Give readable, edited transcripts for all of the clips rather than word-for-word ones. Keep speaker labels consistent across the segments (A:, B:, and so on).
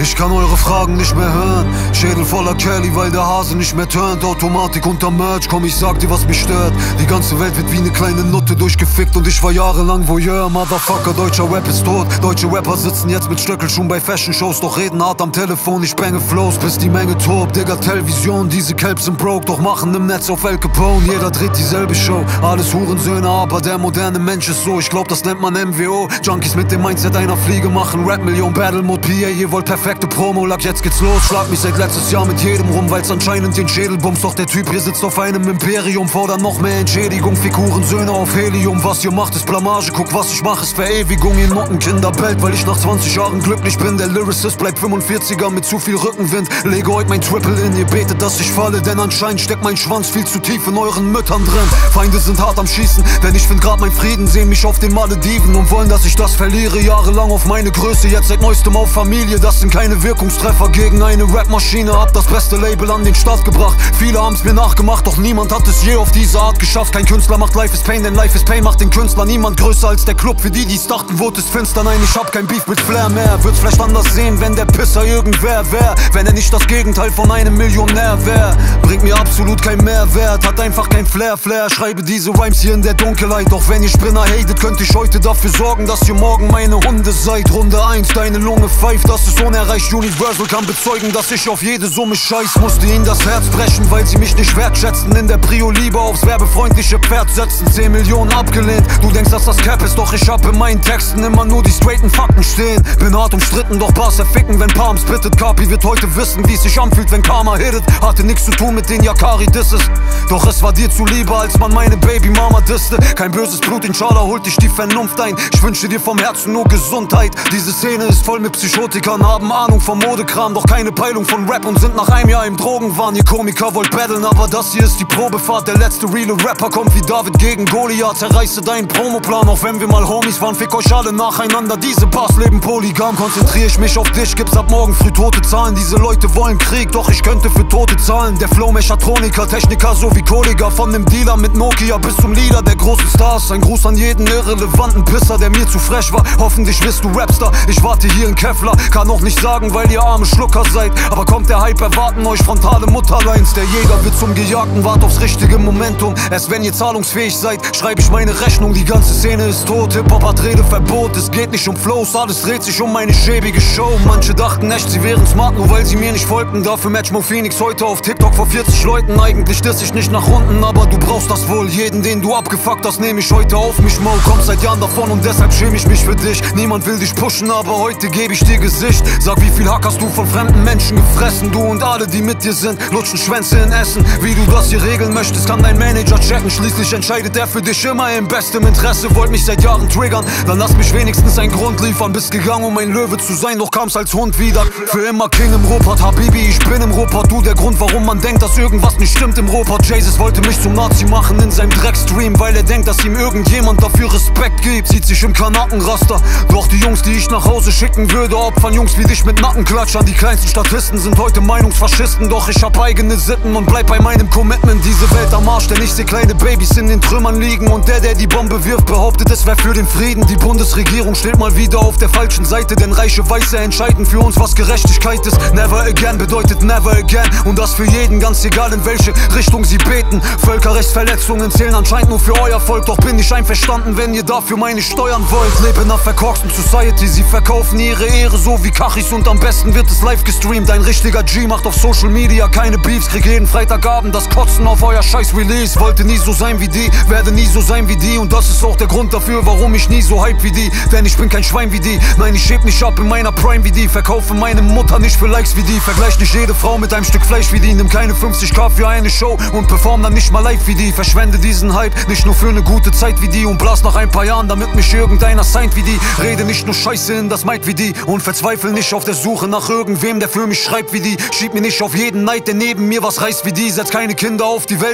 A: Ich kann eure Fragen nicht mehr hören. Schädel voller Kelly, weil der Hase nicht mehr turnt. Automatik unter Merch, komm ich sag dir was mich stört. Die ganze Welt wird wie eine kleine Nutte durchgefickt und ich war jahrelang Voyeur. Motherfucker, deutscher Rap ist tot. Deutsche Rapper sitzen jetzt mit Stöckelschuhen bei Fashion-Shows, doch reden hart am Telefon. Ich bänge Flows, bis die Menge tobt. Digga, Television, diese Kelps sind broke, doch machen im Netz auf El Capone. Jeder dreht dieselbe Show, alles Hurensöhne, aber der moderne Mensch ist so. Ich glaub, das nennt man MWO. Junkies mit dem Mindset einer Fliege machen Rap-Million. Battle-Mode PA, ihr wollt perfekte Promo. Lack, jetzt geht's los, schlag mich seit letztes Jahr mit jedem rum, weil's anscheinend den Schädel bumst. Doch der Typ hier sitzt auf einem Imperium, fordert noch mehr Entschädigung. Figurensöhne auf Helium, was ihr macht ist Blamage. Guck, was ich mach ist Verewigung. Ihr Nottenkinder bellt, weil ich nach 20 Jahren glücklich bin. Der Lyricist bleibt 45er mit zu viel Rückenwind. Lege heute mein Triple in, ihr betet, dass ich falle, denn anscheinend steckt mein Schwanz viel zu tief in euren Müttern drin. Feinde sind hart am Schießen, denn ich find grad mein Frieden. Sehen mich auf den Malediven und wollen, dass ich das verliere. Jahrelang auf meine Größe, jetzt seit neuestem auf Familie. Das sind keine Wirkungstreffer gegen eine Rapmaschine. Hab das beste Label an den Start gebracht. Viele haben's mir nachgemacht, doch niemand hat es je auf diese Art geschafft. Kein Künstler macht Life is Pain, denn Life is Pain macht den Künstler. Niemand größer als der Club, für die die's dachten, wurde es finster. Nein, ich hab kein Beef mit Flair mehr. Würd's vielleicht anders sehen, wenn der Pisser irgendwer wär. Wenn er nicht das Gegenteil von einem Millionär wär. Bringt mir absolut kein Mehrwert, hat einfach kein Flair. Schreibe diese Rhymes hier in der Dunkelheit. Doch wenn ihr Spinner hatet, könnt ich heute dafür sorgen, dass ihr morgen meine Hunde seid. Runde 1, deine Lunge pfeift, das ist unerreicht. Universal kann bezeugen, dass ich auf jede Summe scheiß. Musste ihnen das Herz brechen, weil sie mich nicht wertschätzen. In der Prio lieber aufs werbefreundliche Pferd setzen. 10 Millionen abgelehnt, du denkst, dass das Cap ist. Doch ich hab in meinen Texten immer nur die straighten Fakten stehen. Bin hart umstritten, doch Bars erficken, wenn Palms bittet. Kapi wird heute wissen, wie es sich anfühlt, wenn Karma hittet. Hatte nichts zu tun mit den Yakari-Disses, doch es war dir zuliebe, als man meine Baby-Mama disste. Kein böses Blut, inshallah holt dich die Vernunft ein. Ich wünsche dir vom Herzen nur Gesundheit. Diese Szene ist voll mit Psychotikern, haben Ahnung vom Modekram, doch keine Peilung von Rap und sind nach einem Jahr im Drogenwahn. Ihr Komiker wollt battlen, aber das hier ist die Probefahrt. Der letzte reale Rapper kommt wie David gegen Goliath. Zerreiße deinen Promoplan, auch wenn wir mal Homies waren. Fick euch alle nacheinander, diese Bars leben polygam. Konzentriere ich mich auf dich, gibt's ab morgen früh tote Zahlen. Diese Leute wollen Krieg, doch ich könnte für Tote zahlen. Der Flow Mechatroniker, Techniker so wie Kollega. Von dem Dealer mit Nokia bis zum Leader der großen Stars. Ein Gruß an jeden irrelevanten Pisser, der mir zu fresh war. Hoffentlich wirst du Rapstar, ich warte hier in Kevlar. Kann auch nicht sagen, weil ihr arme Schlucker seid. Aber kommt der Hype, erwarten euch frontale Mutterleins. Der Jäger wird zum Gejagten, wart aufs richtige Momentum. Erst wenn ihr zahlungsfähig seid, schreibe ich meine Rechnung. Die ganze Szene ist tot, Hip-Hop hat Redeverbot. Es geht nicht um Flows, alles dreht sich um meine schäbige Show. Manche dachten echt, sie wären smart, nur weil sie mir nicht folgten. Dafür Match Mo Phoenix heute auf TikTok vor 40 Leuten. Eigentlich diss ich nicht nach unten, aber du brauchst das wohl. Jeden, den du abgefuckt hast, nehme ich heute auf mich. Mo kommt seit Jahren davon und deshalb schäme ich mich für dich. Niemand will dich pushen, aber heute gebe ich dir Gesicht. Sag, wie viel Hack hast du von fremden Menschen gefressen? Du und alle, die mit dir sind, lutschen Schwänze in Essen. Wie du das hier regeln möchtest, kann dein Manager checken. Schließlich entscheidet er für dich immer im bestem Interesse. Wollt mich seit Jahren triggern, dann lass mich wenigstens einen Grund liefern. Bist gegangen, um ein Löwe zu sein, doch kam's als Hund wieder. Für immer King im Ruhrpott, Habibi, ich bin im Ruhrpott. Du der Grund, warum man denkt, dass irgendwas nicht stimmt im Ruhrpott. Jesus wollte mich zum Nazi machen in seinem Dreckstream, weil er denkt, dass ihm irgendjemand dafür Respekt gibt. Sieht sich im Kanackenraster, doch die Jungs, die ich nach Hause schicken würde, opfern Jungs wie dich mit Nackenklatschern. Die kleinsten Statisten sind heute Meinungsfaschisten, doch ich hab eigene Sitten und bleib bei meinem Commitment. Diese Welt am Arsch, denn ich seh kleine Babys in den Trümmern liegen und der die Bombe wirft, behauptet, es wär für den Frieden. Die Bundesregierung steht mal wieder auf der falschen Seite, denn reiche Weiße entscheiden für uns, was Gerechtigkeit ist. Never again bedeutet never again und das für jeden, ganz egal in welche Richtung sie beten. Völkerrechtsverletzungen zählen anscheinend nur für euer Volk, doch bin ich einverstanden, wenn ihr dafür meine Steuern wollt. Lebe in einer verkorksten Society, sie verkaufen ihre Ehre so wie Kachis und am besten wird es live gestreamt. Ein richtiger G macht auf Social Media keine Beefs, krieg jeden Freitagabend das Kotzen auf euer scheiß Release. Wollte nie so sein wie die, werde nie so sein wie die und das ist auch der Grund dafür, warum ich nie so hype wie die. Denn ich bin kein Schwein wie die, nein, ich heb nicht ab in meiner Prime wie die. Verkaufe meine Mutter nicht für Likes wie die, vergleich nicht jede Frau mit einem Stück Fleisch wie die. Nimm keine 50k für eine Show und perform dann nicht mal live wie die. Verschwende diesen Hype nicht nur für eine gute Zeit wie die und blas nach ein paar Jahren, damit mich irgendeiner signed wie die. Rede nicht nur Scheiße in das Mic wie die und verzweifle nicht auf der Suche nach irgendwem, der für mich schreibt wie die. Schieb mir nicht auf jeden Neid, der neben mir was reißt wie die. Setz keine Kinder auf die Welt und kümmere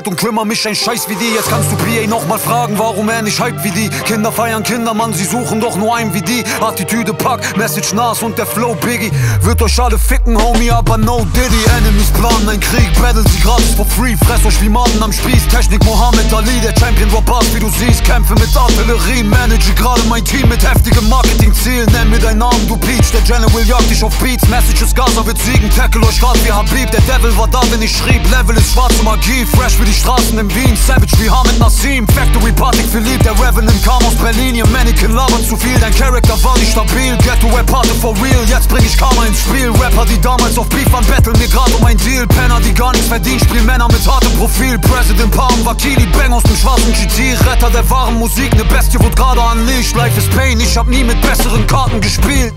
A: mich ein Scheiß wie die. Jetzt kannst du PA nochmal fragen, warum er nicht hype wie die. Kinder feiern Kinder, Mann, sie suchen doch nur einen wie die. Attitüde Pack, Message Nas und der Flow Biggie. Wird euch alle ficken, Homie, aber no Diddy. Enemies planen ein Krieg, battle sie gratis for free. Fress euch wie Maden am Spieß, Technik Mohammed Ali. Der Champion war Bass, wie du siehst, Kämpfe mit Artillerie. Manage gerade mein Team mit heftigem Marketing-Ziel. Nenn mir deinen Namen, du Peach, der General jagt dich auf Beats. Messages, Gaza wird siegen, tackle euch grad wie Habib. Der Devil war da, wenn ich schrieb, Level ist schwarze Magie. Fresh wie die Straßen in Wien, Savage wie Hamid Nassim. Factory Party verliebt, der Revenant kam aus Berlin. Ihr Mannequin labert zu viel, dein Charakter war nicht stabil. Ghetto Rap Party for real, jetzt bring ich Karma ins Spiel. Rapper, die damals auf Beef waren, battlen mir grad um ein Deal. Penner, die gar nichts verdienen, spielen Männer mit hartem Profil. President Palm, Wakili, Bang aus dem schwarzen GT. Retter der wahren Musik, ne Bestie wurde gerade unleashed. Life is pain, ich hab nie mit besseren Karten gespielt.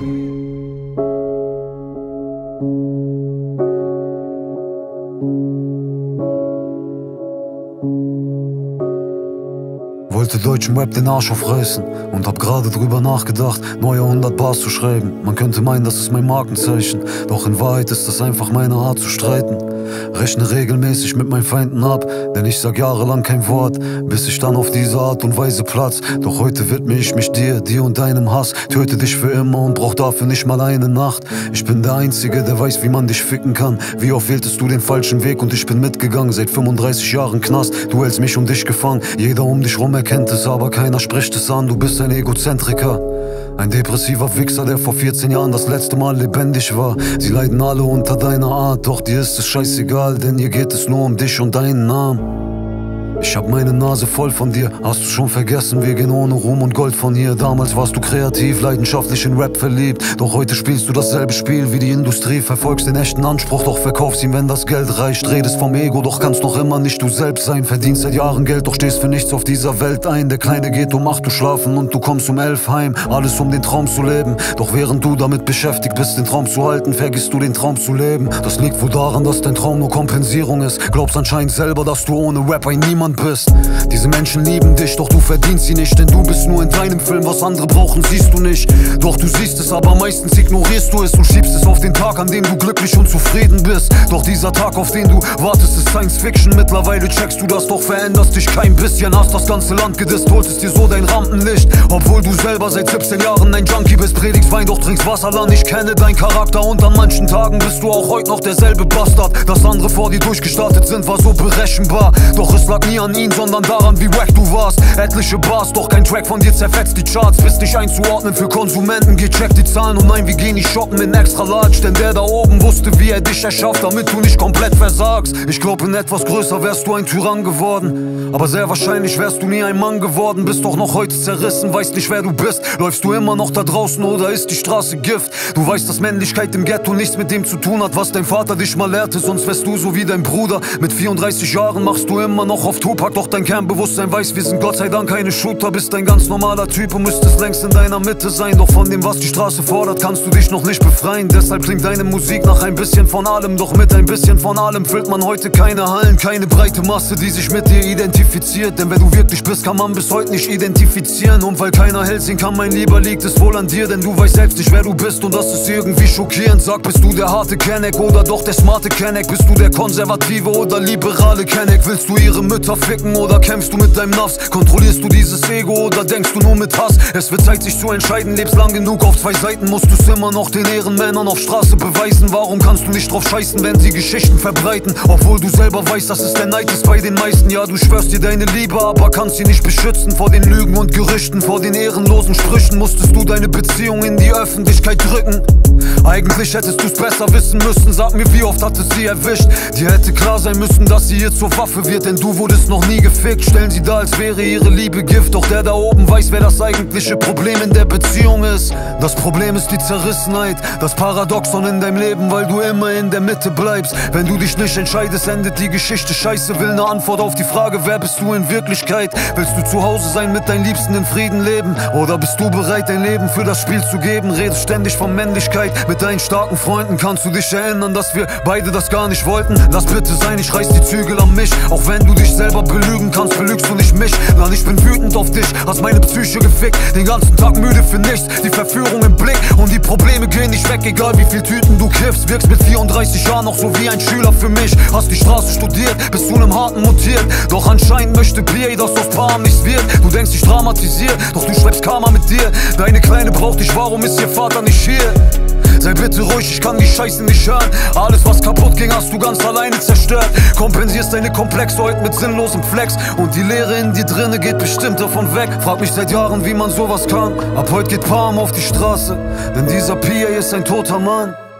A: Wollte deutschen Rap den Arsch aufreißen und hab gerade drüber nachgedacht, neue 100 Bars zu schreiben. Man könnte meinen, das ist mein Markenzeichen, doch in Wahrheit ist das einfach meine Art zu streiten. Rechne regelmäßig mit meinen Feinden ab, denn ich sag jahrelang kein Wort, bis ich dann auf diese Art und Weise platz. Doch heute widme ich mich dir und deinem Hass. Töte dich für immer und brauch dafür nicht mal eine Nacht. Ich bin der Einzige, der weiß, wie man dich ficken kann. Wie oft wähltest du den falschen Weg und ich bin mitgegangen. Seit 35 Jahren Knast, du hältst mich und dich gefangen. Jeder um dich rum erkennt es, aber keiner spricht es an. Du bist ein Egozentriker, ein depressiver Wichser, der vor 14 Jahren das letzte Mal lebendig war. Sie leiden alle unter deiner Art, doch dir ist es scheißegal, denn hier geht es nur um dich und deinen Namen. Ich hab meine Nase voll von dir, hast du schon vergessen, wir gehen ohne Ruhm und Gold von hier. Damals warst du kreativ, leidenschaftlich in Rap verliebt, doch heute spielst du dasselbe Spiel wie die Industrie. Verfolgst den echten Anspruch, doch verkaufst ihn, wenn das Geld reicht. Redest vom Ego, doch kannst noch immer nicht du selbst sein. Verdienst seit Jahren Geld, doch stehst für nichts auf dieser Welt ein. Der Kleine geht um 8 Uhr schlafen und du kommst um 11 heim. Alles um den Traum zu leben, doch während du damit beschäftigt bist, den Traum zu halten, vergisst du den Traum zu leben. Das liegt wohl daran, dass dein Traum nur Kompensierung ist. Glaubst anscheinend selber, dass du ohne Rap ein Niemand bist. Diese Menschen lieben dich, doch du verdienst sie nicht, denn du bist nur in deinem Film, was andere brauchen, siehst du nicht. Doch du siehst es, aber meistens ignorierst du es und schiebst es auf den Tag, an dem du glücklich und zufrieden bist. Doch dieser Tag, auf den du wartest, ist Science Fiction. Mittlerweile checkst du das, doch veränderst dich kein bisschen. Hast das ganze Land gedisst, holst dir so dein Rampenlicht, obwohl du selber seit 17 Jahren ein Junkie bist. Predigst Wein, doch trinkst Wasserland. Ich kenne deinen Charakter und an manchen Tagen bist du auch heute noch derselbe Bastard. Dass andere vor dir durchgestartet sind, war so berechenbar, doch es lag nie an ihnen, sondern daran, wie wack du warst. Etliche Bars, doch kein Track von dir zerfetzt die Charts. Bist nicht einzuordnen für Konsumenten, gecheckt die Zahlen. Und nein, wir gehen nicht shoppen in extra large, denn der da oben wusste, wie er dich erschafft, damit du nicht komplett versagst. Ich glaub, in etwas größer wärst du ein Tyrann geworden, aber sehr wahrscheinlich wärst du nie ein Mann geworden. Bist doch noch heute zerrissen, weißt nicht, wer du bist. Läufst du immer noch da draußen oder ist die Straße Gift? Du weißt, dass Männlichkeit im Ghetto nichts mit dem zu tun hat, was dein Vater dich mal lehrte, sonst wärst du so wie dein Bruder. Mit 34 Jahren machst du immer noch auf Tupac, doch dein Kernbewusstsein weiß, wir sind Gott sei Dank keine Shooter. Bist ein ganz normaler Typ und müsstest längst in deiner Mitte sein, doch von dem, was die Straße fordert, kannst du dich noch nicht befreien. Deshalb klingt deine Musik nach ein bisschen von allem, doch mit ein bisschen von allem füllt man heute keine Hallen, keine breite Masse, die sich mit dir identifiziert. Denn wer du wirklich bist, kann man bis heute nicht identifizieren. Und weil keiner hell sehen kann, mein Lieber, liegt es wohl an dir, denn du weißt selbst nicht, wer du bist und das ist irgendwie schockierend. Sag, bist du der harte Kenneck oder doch der smarte Kenneck? Bist du der konservative oder liberale Kenneck? Willst du ihre Mütter ficken oder kämpfst du mit deinem Nafs? Kontrollierst du dieses Ego oder denkst du nur mit Hass? Es wird Zeit, sich zu entscheiden, lebst lang genug auf zwei Seiten, musst du's immer noch den Ehrenmännern auf Straße beweisen. Warum kannst du nicht drauf scheißen, wenn sie Geschichten verbreiten? Obwohl du selber weißt, dass es der Neid ist bei den meisten. Ja, du schwörst dir deine Liebe, aber kannst sie nicht beschützen vor den Lügen und Gerüchten, vor den ehrenlosen Sprüchen. Musstest du deine Beziehung in die Öffentlichkeit drücken? Eigentlich hättest du's besser wissen müssen, sag mir, wie oft hat es sie erwischt? Dir hätte klar sein müssen, dass sie ihr zur Waffe wird, denn du wurdest noch nie gefickt. Stellen sie da, als wäre ihre Liebe Gift, doch der da oben weiß, wer das eigentliche Problem in der Beziehung ist. Das Problem ist die Zerrissenheit, das Paradoxon in deinem Leben, weil du immer in der Mitte bleibst. Wenn du dich nicht entscheidest, endet die Geschichte scheiße. Will ne Antwort auf die Frage, wer bist du in Wirklichkeit? Willst du zu Hause sein, mit deinen Liebsten in Frieden leben? Oder bist du bereit, dein Leben für das Spiel zu geben? Redest ständig von Männlichkeit, mit deinen starken Freunden. Kannst du dich erinnern, dass wir beide das gar nicht wollten? Lass bitte sein, ich reiß die Zügel an mich, auch wenn du dich selber selber belügen kannst, belügst du nicht mich. Nein, ich bin wütend auf dich, hast meine Psyche gefickt. Den ganzen Tag müde für nichts, die Verführung im Blick. Und die Probleme gehen nicht weg, egal wie viel Tüten du kiffst. Wirkst mit 34 Jahren noch so wie ein Schüler für mich. Hast die Straße studiert, bist zu nem Harten mutiert. Doch anscheinend möchte Bier, dass aus Paaren nichts wird. Du denkst, ich dramatisier, doch du schleppst Karma mit dir. Deine Kleine braucht dich, warum ist ihr Vater nicht hier? Sei bitte ruhig, ich kann die Scheiße nicht hören. Alles was kaputt ging, hast du ganz alleine zerstört. Kompensierst deine Komplexe heute mit sinnlosem Flex. Und die Leere in dir drinne geht bestimmt davon weg. Frag mich seit Jahren, wie man sowas kann. Ab heute geht Palm auf die Straße, denn dieser PA ist ein toter Mann.